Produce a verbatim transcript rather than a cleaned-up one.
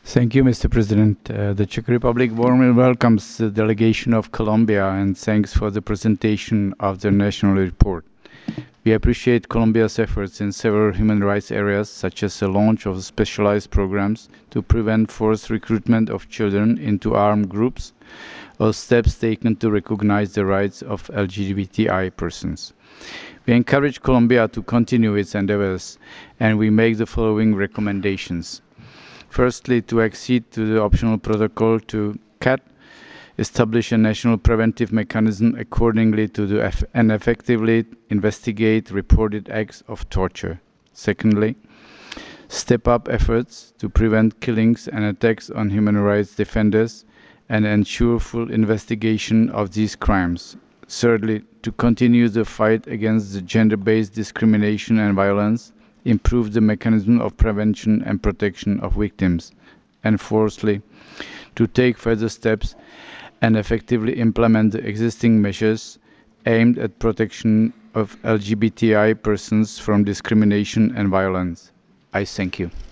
Thank you, Mister President. Uh, the Czech Republic warmly welcomes the delegation of Colombia and thanks for the presentation of their national report. We appreciate Colombia's efforts in several human rights areas, such as the launch of specialized programs to prevent forced recruitment of children into armed groups, or steps taken to recognize the rights of L G B T I persons. We encourage Colombia to continue its endeavors, and we make the following recommendations. Firstly, to accede to the optional protocol to C A T, establish a national preventive mechanism accordingly to the eff and effectively investigate reported acts of torture. Secondly, step up efforts to prevent killings and attacks on human rights defenders and ensure full investigation of these crimes. Thirdly, to continue the fight against the gender-based discrimination and violence, improve the mechanism of prevention and protection of victims. And fourthly, to take further steps and effectively implement the existing measures aimed at protection of L G B T I persons from discrimination and violence. I thank you.